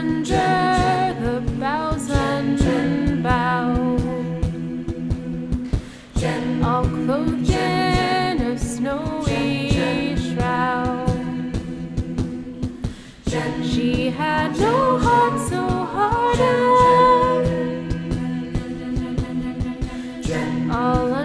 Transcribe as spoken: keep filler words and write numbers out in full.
under the boughs unbowed, all clothed in a snowy shroud. She had no heart so hardened, all